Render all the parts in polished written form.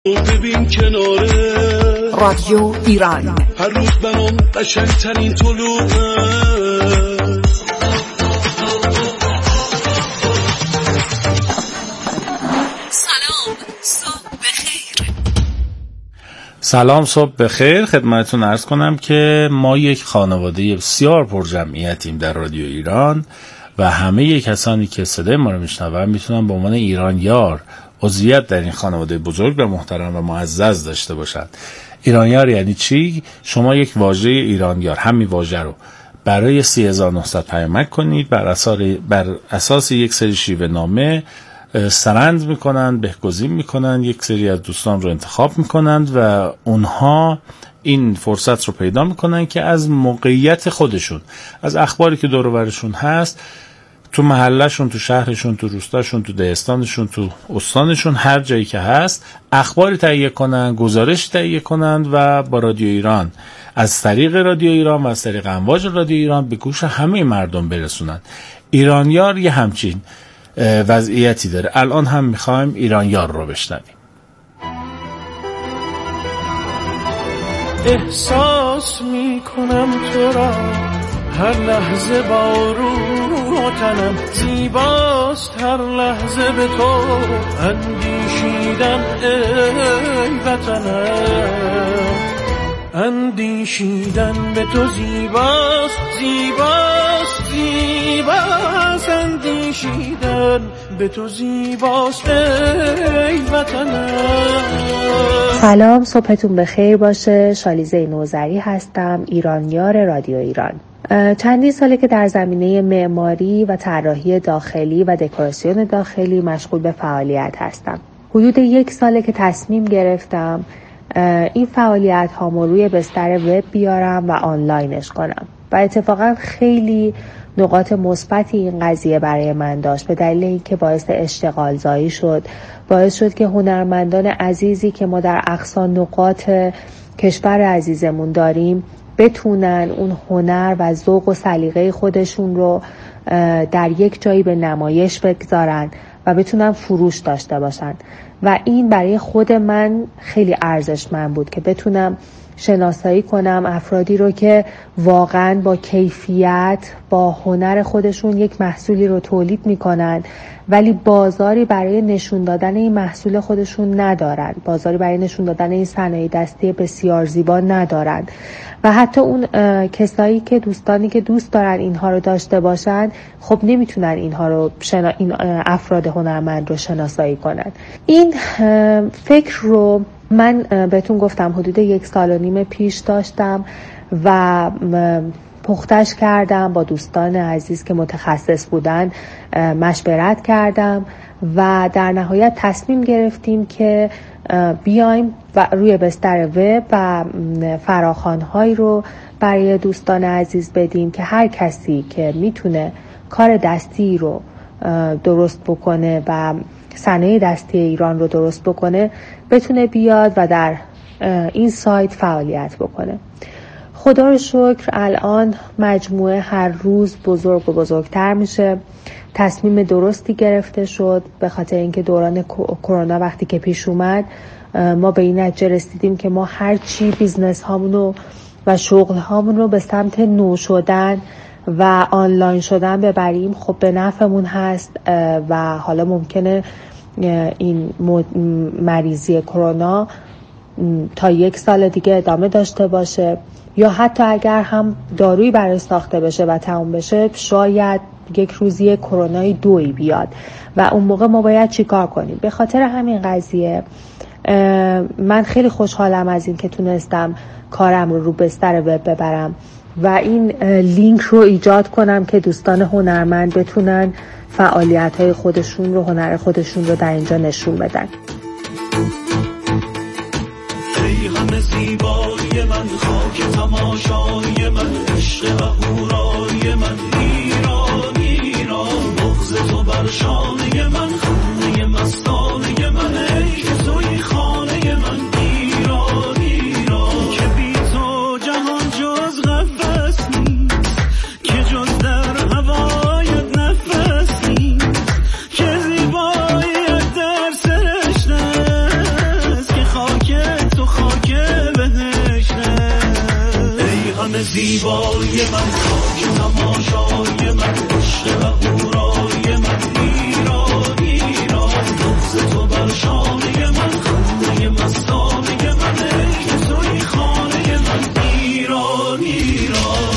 ببین کناره رادیو ایران هر روز برام قشنگترین طلوعه. سلام صبح بخیر خدمتتون عرض کنم که ما یک خانواده بسیار پرجمعیتیم در رادیو ایران و همه کسانی که صدای ما رو میشنون میتونن به عنوان ایرانیار عضویت در این خانواده بزرگ و محترم و معزز داشته باشند. ایرانیار یعنی چی؟ شما یک واژه ایرانیار همین واژه رو برای 3900 پیامک کنید، بر اساس یک سری شیوه نامه سرند میکنند، بهگزین میکنند، یک سری از دوستان رو انتخاب میکنند و اونها این فرصت رو پیدا میکنن که از موقعیت خودشون، از اخباری که دور و برشون هست، تو محلشون، تو شهرشون، تو روستاشون، تو دهستانشون، تو استانشون، هر جایی که هست اخباری تهیه کنن، گزارش تهیه کنن و با رادیو ایران، از طریق رادیو ایران و از طریق امواج رادیو ایران به گوش همه مردم برسونن. ایرانیار یه همچین وضعیتی داره. الان هم میخوایم ایرانیار رو بشنویم. احساس میکنم تو را هر لحظه با روح تنم، زیباست هر لحظه به تو اندیشیدن ای وطنم، اندیشیدن به تو زیباست، زیباست، زیباست، اندیشیدن به تو زیباست ای وطنم. سلام، صبحتون بخیر باشه. شالیزه نوذری هستم، ایرانیار رادیو ایران. چندین ساله که در زمینه معماری و طراحی داخلی و دکوراسیون داخلی مشغول به فعالیت هستم. حدود 1 ساله که تصمیم گرفتم این فعالیت هامو روی بستر وب بیارم و آنلاینش کنم و اتفاقا خیلی نقاط مثبتی این قضیه برای من داشت، به دلیل اینکه باعث اشتغال زایی شد، باعث شد که هنرمندان عزیزی که ما در اقصا نقاط کشور عزیزمون داریم بتونن اون هنر و ذوق و سلیقه خودشون رو در یک جایی به نمایش بگذارن و بتونن فروش داشته باشن و این برای خود من خیلی ارزشمند بود که بتونم شناسایی کنم افرادی رو که واقعا با کیفیت، با هنر خودشون یک محصولی رو تولید میکنن ولی بازاری برای نشون دادن این محصول خودشون ندارن، بازاری برای نشون دادن این صنایع دستی بسیار زیبا ندارن و حتی اون کسایی که دوستانی که دوست دارن اینها رو داشته باشن خب نمیتونن اینها رو این افراد هنرمند رو شناسایی کنن. این فکر رو من بهتون گفتم حدود 1.5 سال پیش داشتم و پختش کردم، با دوستان عزیز که متخصص بودن مشورت کردم و در نهایت تصمیم گرفتیم که بیایم و روی بستر وب و فراخوان‌هایی رو برای دوستان عزیز بدیم که هر کسی که میتونه کار دستی رو درست بکنه و صنایع دستی ایران رو درست بکنه بتونه بیاد و در این سایت فعالیت بکنه. خدا رو شکر الان مجموعه هر روز بزرگ و بزرگتر میشه. تصمیم درستی گرفته شد به خاطر اینکه دوران کرونا وقتی که پیش اومد ما به این نتیجه رسیدیم که ما هر چی بیزنس هامونو و شغل هامونو به سمت نو شدن و آنلاین شدن ببریم خب به نفعمون هست و حالا ممکنه این مریضی کرونا تا 1 سال دیگه ادامه داشته باشه یا حتی اگر هم دارویی برای ساخته بشه و تموم بشه شاید یک روزی کرونای 2 بیاد و اون موقع ما باید چی کار کنیم. به خاطر همین قضیه من خیلی خوشحالم از این که تونستم کارم رو بستر وب ببرم و این لینک رو ایجاد کنم که دوستان هنرمند بتونن فعالیت‌های خودشون رو، هنر خودشون رو در اینجا نشون بدن. ای همه زیبایی من، خاک تماشای من، عشق و هورای من، ایران ایران، بغض تو بر شانه من، خانه مستانه من، ای که توی خانه من، ایران ایران، که بی تو جهان جز قفس نیست، که جز در هوایت نفس نیست، که زیبایت در سرشته است، که زیبای من، خاک تماشای من، عشق و هورای من، ایران ایران، بغض تو بر شانه من، خنده مستانه من، ای که توی خانه من، ایران ایران.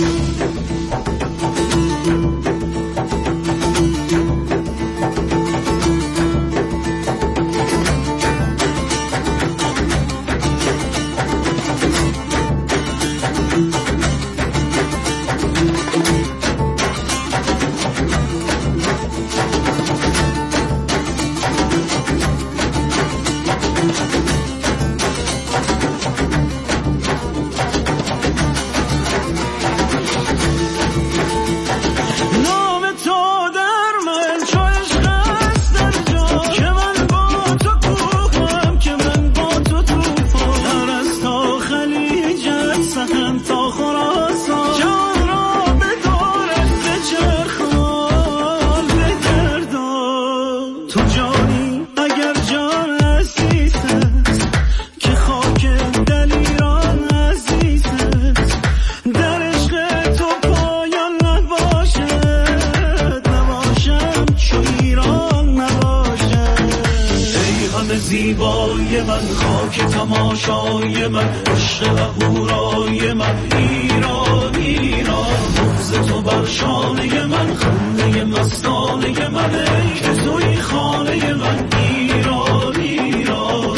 زیبای من، خاک تماشای من، عشق و هورای من، ایران ایران، بغض تو بر شانه من، خنده مستانه من، ای که توی خانه من، ایران ایران.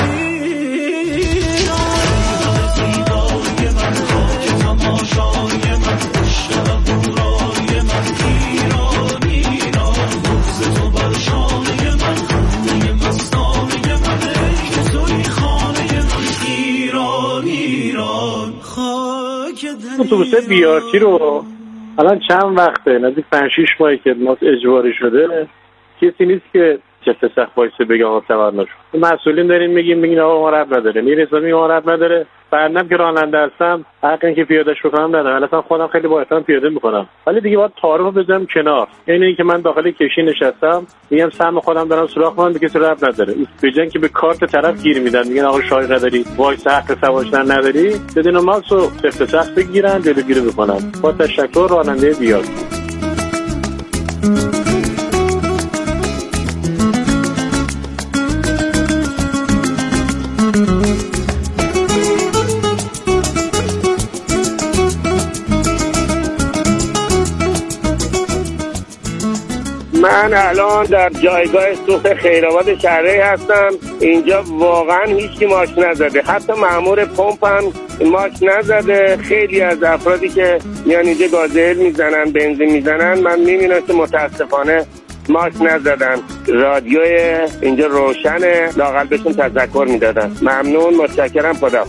زیبای من، خاک تماشای من، عشق و هورای من، ایران ایران، بغض تو بر شانه من، خنده مستانه اتوبوس بیارتی رو الان چند وقته، نزدیک 5-6 ماهی که ما اجباری شده، کسی نیست که چه فسخ وایسه بگه آقا سوار نشو. مسئولین داریم میگیم آقا ما رب نداره، میرسه میگه ما رب نداره. بعدم که راننده هستم حق این که پیادهش بکنم ندارم، اصلا خودم خیلی با احترام پیاده میکنم، ولی دیگه باید تعارف بذارم کنار. یعنی اینکه من داخل کشتی نشستم میگم سهم خودم دارم سوراخ کنم، دیگه کسی رب نداره، بجن که به کارت طرف گیر میدن، میگن آقا شاهی نداری، وایس حق سوار شدن نداری، بدون ماسو اختصاص بگیرن جلوگیری بکنن. با تشکر راننده بیاد. من الان در جایگاه سوخت خیرآباد شهرک هستم. اینجا واقعا هیچکی ماش نزده، حتی مأمور پمپ هم ماش نزده. خیلی از افرادی که میان اینجا گازل میزنن، بنزین میزنن، من میبینم که متاسفانه ماش نزدن. رادیوی اینجا روشنه، لااقل بهشون تذکر میدادن. ممنون، متشکرم، خدا.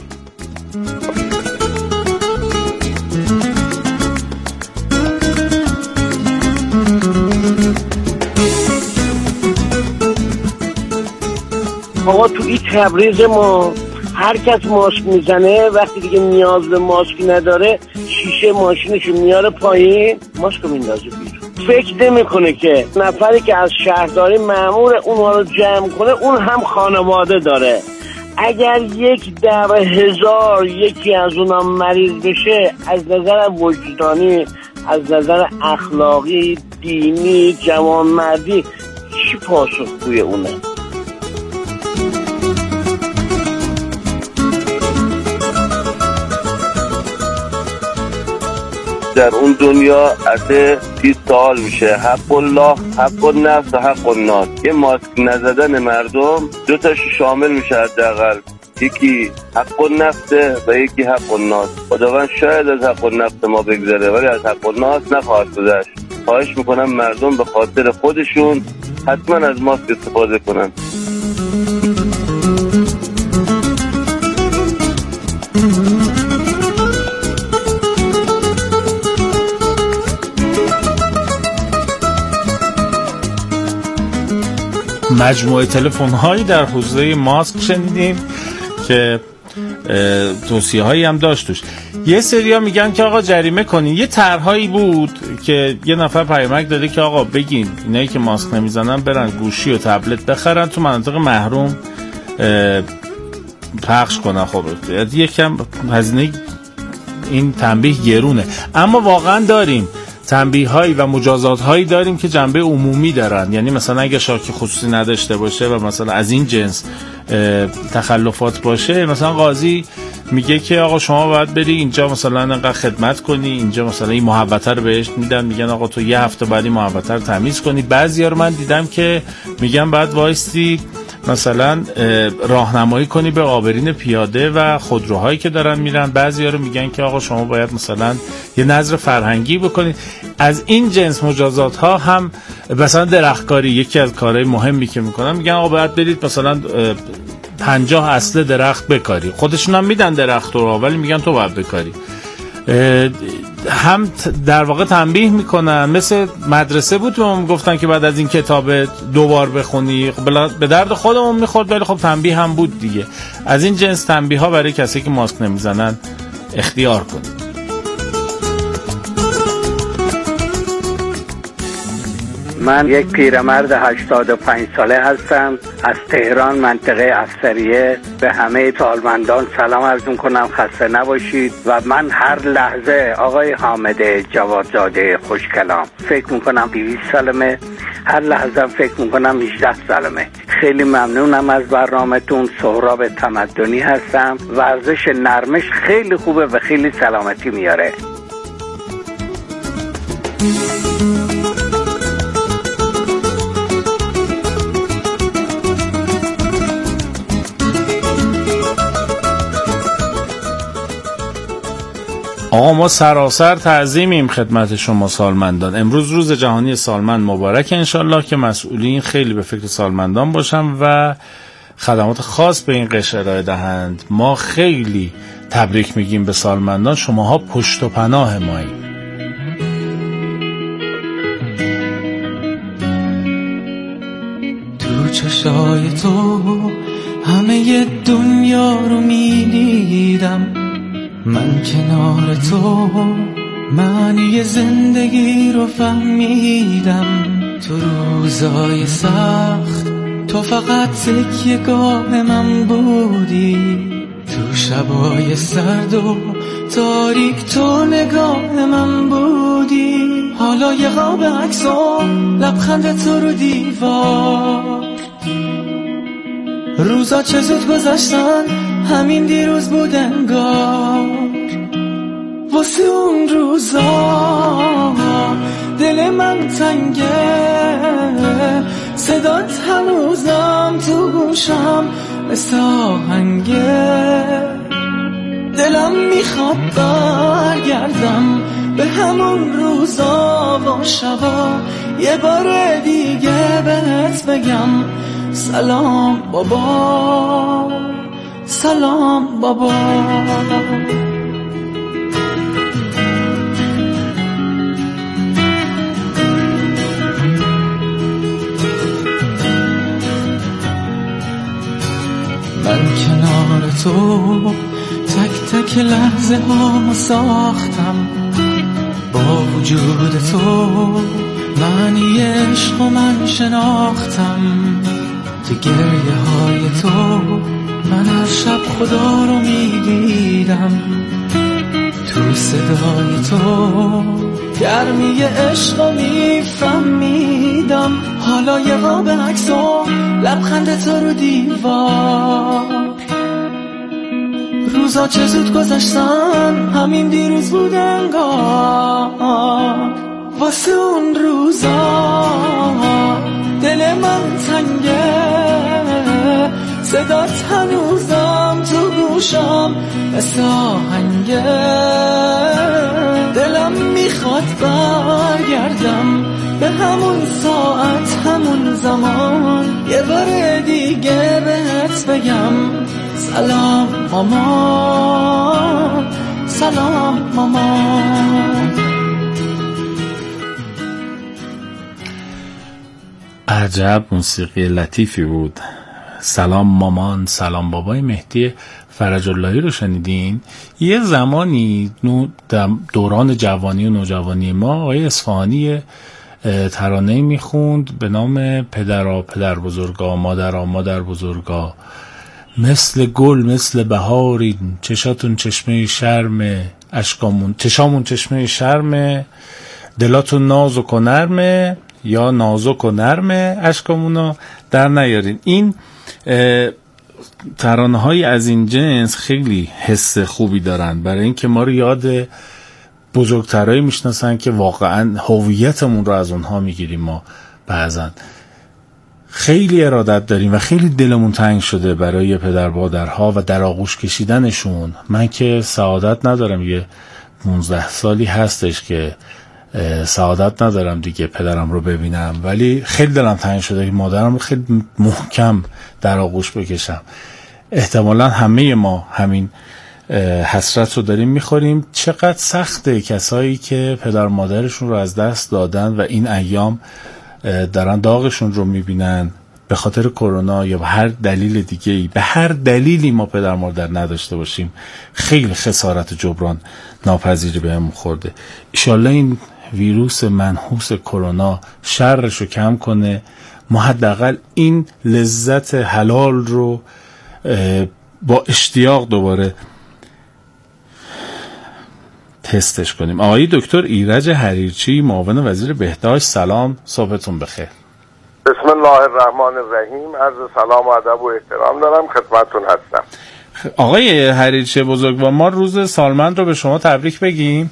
آقا تو این تبریز ما هر کس ماسک میزنه وقتی دیگه نیاز به ماسک نداره شیشه ماشینشو میاره پایین، ماسکو میندازه بیرون. فکر نمیکنه که نفری که از شهرداری مأمور اونها رو جمع کنه اون هم خانواده داره. اگر 1/10,000 یکی از اونها مریض بشه، از نظر وجدانی، از نظر اخلاقی، دینی، جوانمردی، چی پاسخگوی اونه؟ در اون دنیا از 30 سال میشه، حق الله، حق النفس و حق الناس. یه ماسک نزدن مردم دو تاش شامل میشه حداقل، یکی حق النفس و یکی حق الناس. خداوند شاید از حق النفس ما بگذره ولی از حق الناس نخواهد گذشت. خواهش میکنم مردم به خاطر خودشون حتما از ماسک استفاده کنن. مجموعه تلفن هایی در حوزه ماسک شنیدیم که توصیه هایی هم داشتوش. یه سریا میگن که آقا جریمه کنین. یه طرحهایی بود که یه نفر پیامک داده که آقا بگین اینایی که ماسک نمیزنن برن گوشی و تبلت بخرن تو مناطق محروم پخش کنن. خب یکم هزینه این تنبیه گرونه. اما واقعا داریم تنبیه هایی و مجازات هایی داریم که جنبه عمومی دارن. یعنی مثلا اگه شاکی خصوصی نداشته باشه و مثلا از این جنس تخلفات باشه، مثلا قاضی میگه که آقا شما باید بری اینجا مثلا انقدر خدمت کنی، اینجا مثلا این محوطه رو بهش میدن، میگن آقا تو یه هفته بعد این محوطه رو تمیز کنی. بعضیا رو من دیدم که میگن بعد وایستی مثلا راهنمایی کنی به عابرین پیاده و خودروهایی که دارن میرن. بعضیا رو میگن که آقا شما باید مثلا یه نظر فرهنگی بکنید. از این جنس مجازات ها هم مثلا درختکاری یکی از کارهای مهمی که میکنن، میگن آقا باید برید مثلا 50 اصل درخت بکاری. خودشون هم میدن درخت رو ولی میگن تو باید بکاری. هم در واقع تنبیه میکنن. مثل مدرسه بود ما گفتن که بعد از این کتاب دوبار بخونی، به درد خودمون میخورد ولی خب تنبیه هم بود دیگه. از این جنس تنبیه ها برای کسی که ماسک نمیزنن اختیار کنید. من یک پیرمرد 85 ساله هستم از تهران منطقه افسریه. به همه سالمندان سلام عرض می‌کنم، خسته نباشید. و من هر لحظه آقای حامد جوادزاده خوشکلام فکر می‌کنم 200 سالمه، هر لحظه فکر می‌کنم 18 سالمه. خیلی ممنونم از برنامه‌تون. سهراب تمدنی هستم. ورزش نرمش خیلی خوبه و خیلی سلامتی میاره. آقا ما سراسر تعظیمیم خدمت شما سالمندان. امروز روز جهانی سالمند مبارک انشالله که مسئولین خیلی به فکر سالمندان باشن و خدمات خاص به این قشر ارائه دهند. ما خیلی تبریک میگیم به سالمندان، شماها پشت و پناه ماییم. تو چشای تو همه دنیا رو میدیدم، من کنار تو معنی زندگی رو فهمیدم. تو روزای سخت تو فقط تکیه‌گاه من بودی، تو شبای سرد و تاریک تو نگاه من بودی. حالا یه قاب عکس و لبخند تو رو دیوار، روزا چه زود گذشتن همین دیروز بود انگار. واسه اون روزا دل من تنگه، صدات هنوزم تو گوشم مثل آهنگه. دلم میخواد برگردم به همون روزا و شبا، یه بار دیگه بهت بگم سلام بابا، سلام بابا. من کنار تو تک تک لحظه ها ساختم، با وجود تو معنی عشق و من شناختم. تو گریه های تو من هر شب خدا رو میدیدم، تو صدای تو گرمی عشق رو میفهمیدم. حالا یه قاب عکس و لبخند تو رو دیوار، روزا چه زود گذشتن همین دیروز بود انگار. واسه اون روزا دل من تنگه، صدات هنوزم تو گوشم مثل آهنگه. دلم میخواد برگردم به همون ساعت همون زمان، یه بار دیگه بهت بگم سلام مامان، سلام مامان. عجب موسیقی لطیفی بود. سلام مامان سلام بابای مهدی فرج اللهی رو شنیدین. یه زمانی دوران جوانی و نوجوانی ما آقای اصفهانی ترانه‌ای میخوند به نام پدرا پدر بزرگا، مادرا مادر بزرگا، مثل گل مثل بهارین، چشاتون چشمه شرمه، اشکامون چشامون چشمه شرمه، دلاتون نازک و نرمه یا نازک و نرمه، اشکامونو در نیارین. این ترانه های از این جنس خیلی حس خوبی دارن برای اینکه ما رو یاد بزرگترایی میشناسن که واقعا هویتمون رو از اونها میگیریم. ما بعضن خیلی ارادت داریم و خیلی دلمون تنگ شده برای پدر مادرها و در آغوش کشیدنشون. من که سعادت ندارم، یه 15 سالی هستش که سعادت ندارم دیگه پدرم رو ببینم، ولی خیلی دلم تنگ شده که مادرم رو خیلی محکم در آغوش بکشم. احتمالا همه ما همین حسرت رو داریم میخوریم. چقدر سخته کسایی که پدر مادرشون رو از دست دادن و این ایام دارن داغشون رو میبینن به خاطر کرونا یا به هر دلیل دیگه‌ای. به هر دلیلی ما پدر مادر نداشته باشیم خیلی خسارت جبران ناپذیری بهمون خورده. انشالله این ویروس منحوس کرونا شرش رو کم کنه، ما حداقل این لذت حلال رو با اشتیاق دوباره تستش کنیم. آقای دکتر ایرج حریرچی، معاون وزیر بهداشت، سلام، صبحتون بخیر. بسم الله الرحمن الرحیم. عرض سلام و ادب و احترام دارم، خدمتتون هستم. آقای حریرچی بزرگوار، ما روز سالمند رو به شما تبریک بگیم؟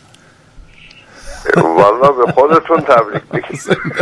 والا به خودتون تبریک بگیم.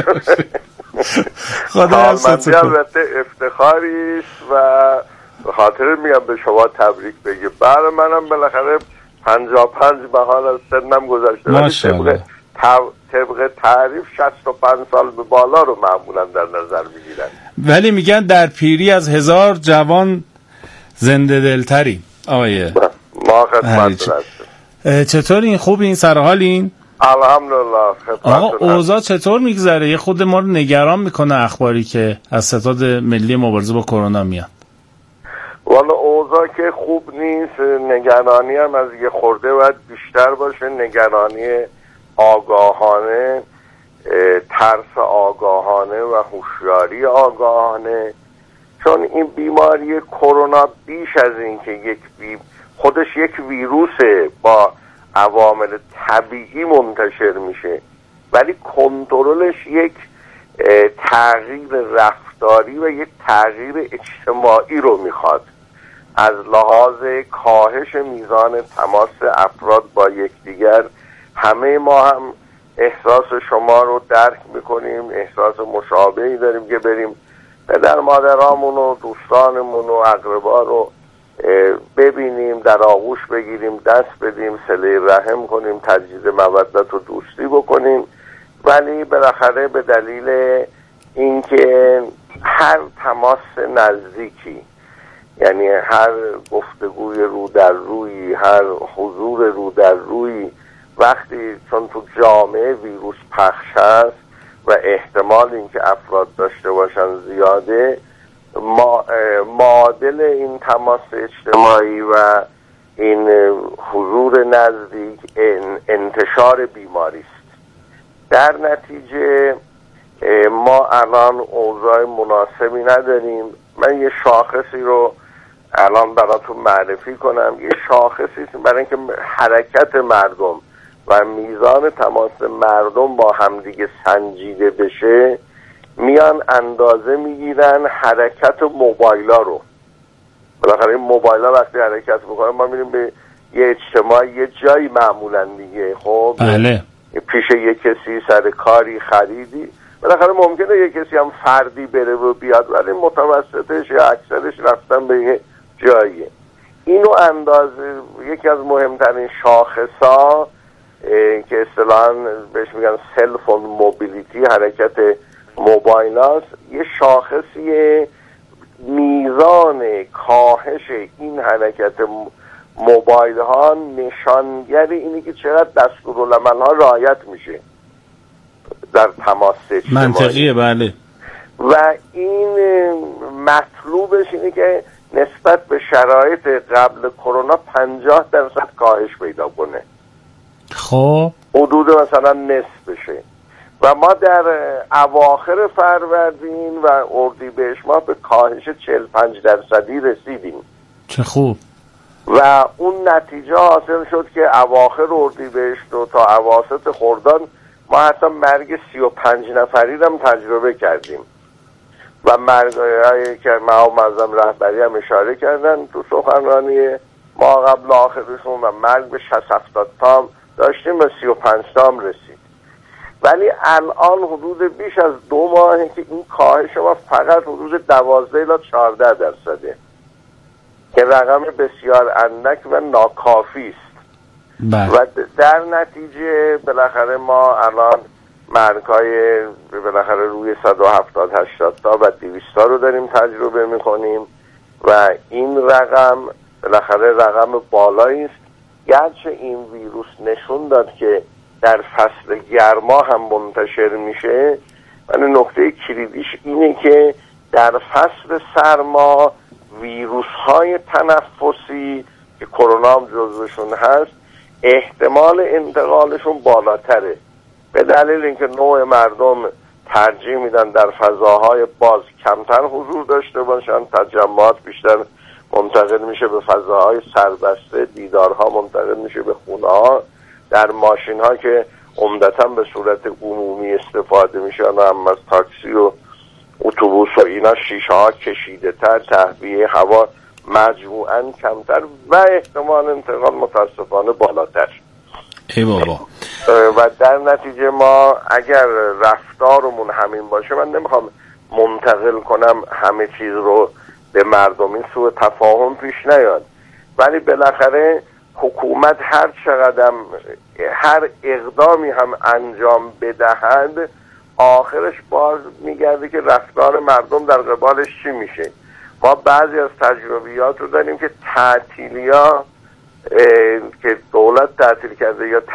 سالمندی البته افتخاری است و به خاطر میگم به شما تبریک بگیم. برای منم بالاخره 55 بهار از سنم گذشته، ولی طبق تعریف 65 سال به بالا رو معمولا در نظر میگیرن، ولی میگن در پیری از 1000 جوان زنده دلتری. آقای ما خدمت هستیم. چطور این خوب، این سرحالین؟ الحمدلله. آقا اوضاع چطور میگذره؟ یه خود ما رو نگران میکنه اخباری که از ستاد ملی مبارزه با کرونا میاد. والا اوضاع که خوب نیست، نگرانی هم از یه خورده باید بیشتر باشه، نگرانی آگاهانه، ترس آگاهانه و هوشیاری آگاهانه. چون این بیماری کرونا بیش از این که خودش یک ویروسه با عوامل طبیعی منتشر میشه، ولی کنترلش یک تغییر رفتاری و یک تغییر اجتماعی رو میخواد. از لحاظ کاهش میزان تماس افراد با یکدیگر، همه ما هم احساس شما رو درک میکنیم، احساس مشابهی داریم که بریم پدر مادرامون و دوستانمون و اقربا رو ببینیم، در آغوش بگیریم، دست بدیم، صله رحم کنیم، تجدید مودت و دوستی بکنیم. ولی بالاخره به دلیل اینکه هر تماس نزدیکی، یعنی هر گفتگوی رو در روی، هر حضور رو در روی، وقتی چون تو جامعه ویروس پخش هست و احتمال اینکه افراد داشته باشن زیاده، معادل این تماس اجتماعی و این حضور نزدیک انتشار بیماری است. در نتیجه ما الان اوضاع مناسبی نداریم. من یه شاخصی رو الان براتون معرفی کنم. یه شاخصی برای اینکه حرکت مردم و میزان تماس مردم با همدیگه سنجیده بشه، میان اندازه میگیرن حرکت موبایلا رو. بالاخره این موبایلا وقتی حرکت میکنن ما میریم به یه اجتماع یه جایی معمولا دیگه، خب بله، پیش یه کسی سر کاری خریدی، بالاخره ممکنه یه کسی هم فردی بره و بیاد، ولی متوسطش یا اکثرش رفتن به یه جاییه. اینو اندازه یکی از مهمترین شاخصا که اصطلاحاً بهش میگن سلفون موبیلیتی، حرکت موبایل هاست، یه شاخصی میزان کاهش این حرکت موبایل ها نشانگر اینه که چقدر دستورالعمل ها رعایت میشه در تماس اجتماعی. منطقیه، بله. و این مطلوبش اینه که نسبت به شرایط قبل کرونا 50% کاهش پیدا کنه، خب حدود مثلا نصف بشه. و ما در اواخر فروردین و اردیبهشت ما به کاهش 45% رسیدیم. چه خوب. و اون این نتیجه حاصل شد که اواخر اردیبهشت و تا اواسط خرداد ما حتی مرگ 35 نفری رو هم تجربه کردیم و مرگ‌هایی که معالم معظم رهبری هم اشاره کردن تو سخنرانی ما قبل آخرشون و مرگ به 60-70 تام داشتیم و 35 تام رسید. ولی الان حدود بیش از 2 ماهه که این کاهش ما فقط حدود 12 تا 14% که رقم بسیار اندک و ناکافی است. و در نتیجه بالاخره ما الان مرگ‌های بالاخره روی 170-80 تا و 200 تا رو داریم تجربه می‌کنیم و این رقم بالاخره رقم بالایی است. گرچه این ویروس نشون داد که در فصل گرما هم منتشر میشه، ولی نکته کلیدیش اینه که در فصل سرما ویروس‌های تنفسی که کرونا هم جزوشون هست احتمال انتقالشون بالاتره، به دلیل اینکه نوع مردم ترجیح میدن در فضاهای باز کمتر حضور داشته باشن، تجمعات بیشتر منتقل میشه به فضاهای سربسته، دیدارها منتقل میشه به خونه ها، در ماشین ها که عمدتا به صورت عمومی استفاده میشن و هم از تاکسی و اتوبوس و اینا شیشه ها کشیده تر، تهویه هوا مجموعاً کمتر و احتمال انتقال متاسفانه بالاتر. ای بابا. و در نتیجه ما اگر رفتارمون همین باشه، من نمیخوام منتقل کنم همه چیز رو به مردم، این سوء تفاهم پیش نیاد، ولی بالاخره حکومت هر چقدر هر اقدامی هم انجام بدهد آخرش باز میگرده که رفتار مردم در قبالش چی میشه. ما بعضی از تجربیات رو داریم که تعطیلیا که دولت تعطیل کرده یا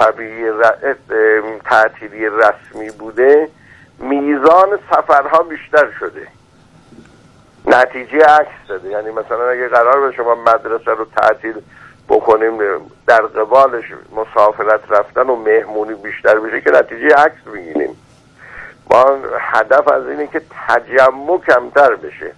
تعطیلی رسمی بوده، میزان سفرها بیشتر شده، نتیجه عکس داده. یعنی مثلا اگه قرار باشه شما مدرسه رو تعطیل بکنیم، در قبالش مسافرت رفتن و مهمونی بیشتر بشه که نتیجه عکس میگیریم. ما هدف از اینه که تجمع کمتر بشه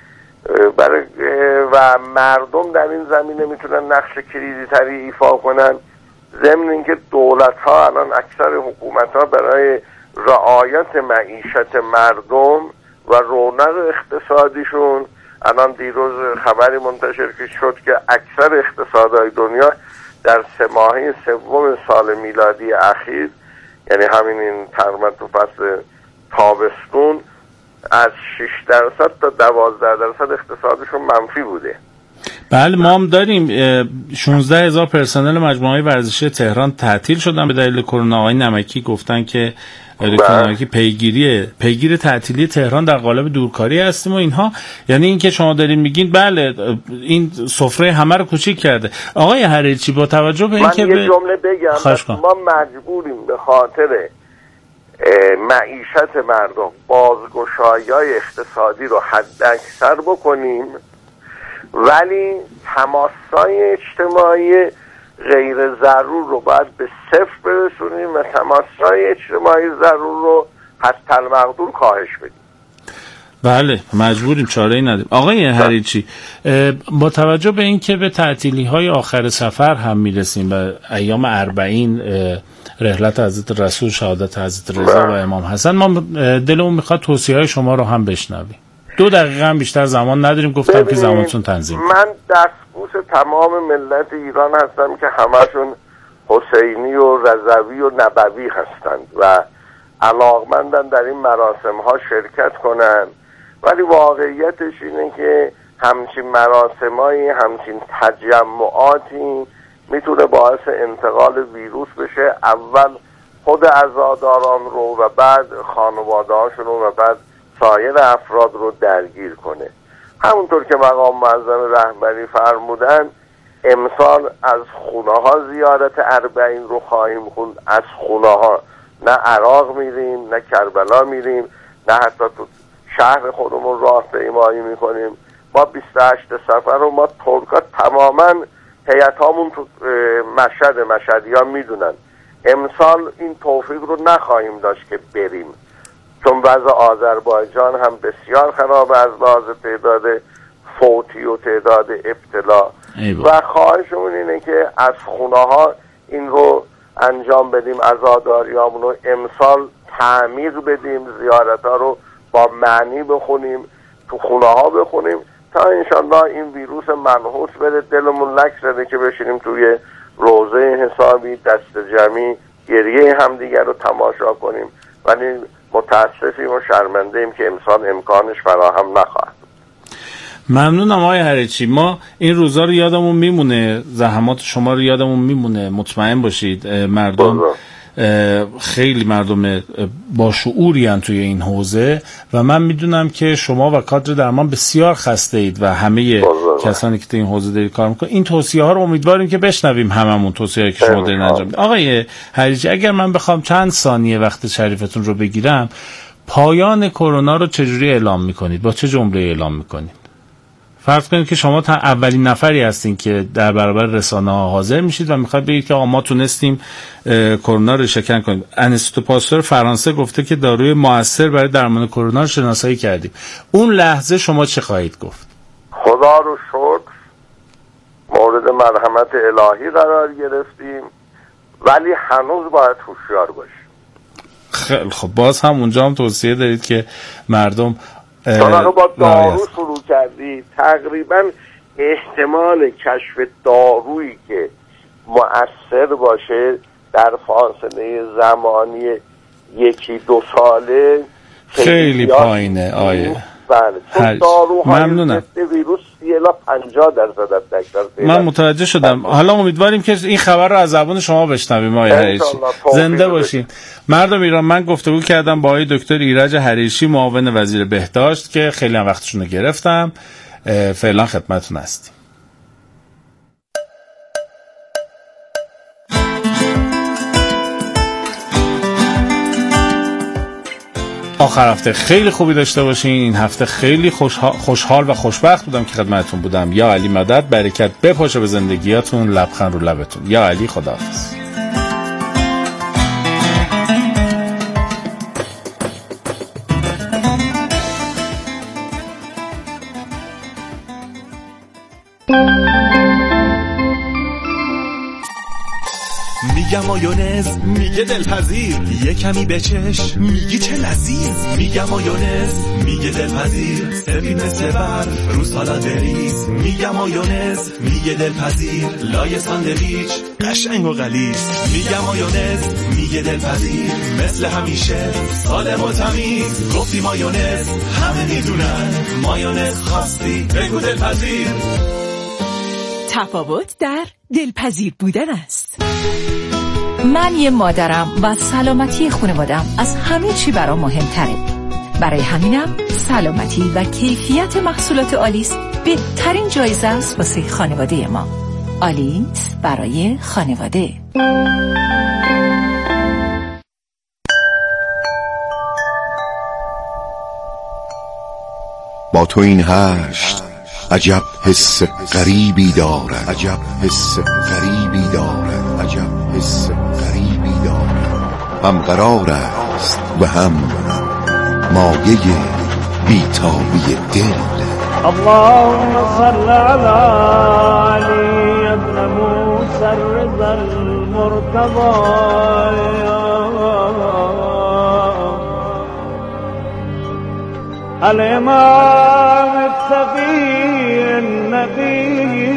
و مردم در این زمینه میتونن نقش کلیدی تری ایفا کنن، ضمن اینکه دولت ها الان اکثر حکومت ها برای رعایت معیشت مردم و رونق اقتصادیشون، الان دیروز خبری منتشر شد که اکثر اقتصادهای دنیا در 3 ماهه سوم سال میلادی اخیر، یعنی همین این تقریبا تو فصل تابستون، از 6% تا 12% اقتصادشون منفی بوده. بله ما هم داریم 16,000 پرسنل مجموعه ورزشی تهران تعطیل شدن به دلیل کرونا. آقای نمکی گفتن که نمکی پیگیر تعطیلی تهران در قالب دورکاری هستیم و اینها. یعنی این که شما دارین میگین بله این سفره همه رو کوچیک کرده. آقای حریچی با توجه به این که من یه جمله بگم، ما مجبوریم به خاطر معیشت مردم بازگشایی‌های اقتصادی رو حد اکثر بکنیم، ولی تماس‌های اجتماعی غیر ضرور رو باید به 0 برسونیم و تماس‌های اجتماعی ضرور رو حتی المقدور کاهش بدیم. بله مجبوریم، چاره‌ای نداریم. آقای حریچی با توجه به این که به تعطیلی‌های آخر سفر هم میرسیم و ایام 40 رحلت حضرت رسول، شهادت حضرت رضا و امام حسن، ما دلمون میخواد توصیه‌های شما رو هم بشنویم. 2 دقیقه هم بیشتر زمان نداریم، گفتم که زمانتون تنظیم. من دستبوس تمام ملت ایران هستم که همشون حسینی و رضوی و نبوی هستند و علاقمندن در این مراسم ها شرکت کنن، ولی واقعیتش اینه که همچین مراسمایی، همچین تجمعاتی میتونه باعث انتقال ویروس بشه. اول خود عزاداران رو و بعد خانواده هاشون رو و بعد سایر افراد رو درگیر کنه. همونطور که مقام معظم رهبری فرمودن، امسال از خونه ها زیارت 40 رو خواهیم خوند، از خونه ها، نه عراق میریم، نه کربلا میریم، نه حتی تو شهر خودمون راه پیمایی میکنیم. ما 28 سفر رو ما ترکا تماما هیئتامون تو مشهدی ها میدونن. امسال این توفیق رو نخواهیم داشت که بریم، چون وضع آذربایجان هم بسیار خرابه از لحاظ تعداد فوتی و تعداد ابتلا و خواهشمون اینه که از خونه ها این رو انجام بدیم، عزاداریامون رو امسال تعمیق بدیم، زیارت ها رو با معنی بخونیم، تو خونه ها بخونیم تا انشالله این ویروس منحوس بره. دلمون لک زده که بشینیم توی روضه حسابی دست جمعی گریه همدیگر رو تماشا کنیم، ولی متاسفیم و شرمنده‌ایم که امسال امکانش فراهم نخواهد. ممنونم آقای هریچی. ما این روزا رو یادمون میمونه، زحمات شما رو یادمون میمونه، مطمئن باشید. مردم خیلی مردم با شعوری هستند توی این حوزه و من میدونم که شما و کادر درمان بسیار خسته اید و همه کسانی که تو این حوزه دارید کار میکنن. این توصیه ها رو امیدواریم که بشنویم، هممون توصیه‌ای که شما دارین انجام میدید. آقای هریچی، اگر من بخوام چند ثانیه وقت شریفتون رو بگیرم، پایان کرونا رو چجوری اعلام میکنید؟ با چه جمله اعلام میکنید؟ فرض کنید که شما اولین نفری هستین که در برابر رسانه ها حاضر میشید و میخواید بگید که آقا ما تونستیم کرونا رو شکن کنیم. انستیتو پاستور فرانسه گفته که داروی مؤثر برای درمان کرونا رو شناسایی کردیم. اون لحظه شما چه خواهید گفت؟ خدا رو شکر مورد مرحمت الهی قرار گرفتیم، ولی هنوز باید هوشیار باشیم. خیلی خب، باز هم اونجا هم توصیه دارید که مردم چون با دارو شروع کردی، تقریبا احتمال کشف دارویی که مؤثر باشه در فاصله زمانی 1-2 ساله خیلی پایینه. آیه بله، ممنونم. ویروس 50% من متوجه شدم. حالا امیدواریم که این خبر رو از زبان شما بشنویم. آقای هریچی زنده باشین. مردم ایران، من گفتگو کردم با آقای دکتر ایرج هریچی، معاون وزیر بهداشت، که خیلی هم وقتشون رو گرفتم. فعلا خدمتتون هستیم. آخر هفته خیلی خوبی داشته باشین. این هفته خیلی خوشحال و خوشبخت بودم که خدمتتون بودم. یا علی مدد، برکت بپاشه به زندگیاتون، لبخند رو لبتون. یا علی، خداحافظ. میگم مایونز، میگه دلپذیر، یه کمی بچش، میگی چه لذیذ. میگم مایونز، میگه دلپذیر، سفید مثل برف رو سالاد بریز. میگم مایونز، میگه دلپذیر، لای ساندویچ قشنگ و غلیظ. میگم مایونز، میگه دلپذیر، مثل همیشه سالم و تمیز. گفتی مایونز، همه میدونن مایونز، خواستی بگو دلپذیر. تفاوت در دلپذیر بودن است. من یه مادرم و سلامتی خانوادم از همه چی برام مهمتره. برای همینم سلامتی و کیفیت محصولات آلیس بهترین جایزه است واسه خانواده ما. آلیس برای خانواده. با تو این هشت عجب حس غریبی دارد، عجب حس غریبی دارد، عجب حس غریبی دارد. هم قرار است و هم مایه بیتابی دل. اللهم صل على علی ابن موسی الرضا المرتضى الامام التقی النبی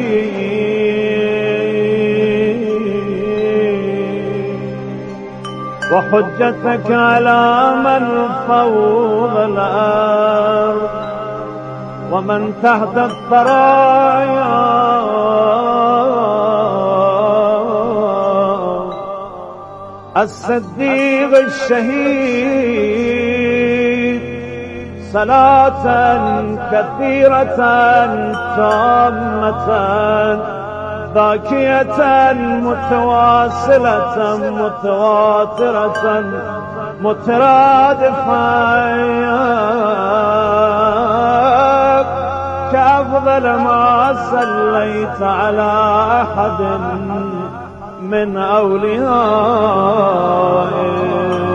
وحجتك على من فوق الأرض ومن تحت الثرايا الصديق الشهيد صلاة كثيرة تامة ذاكية متواصلة متواترة مترادفة كأفضل ما صليت على أحد من أوليائك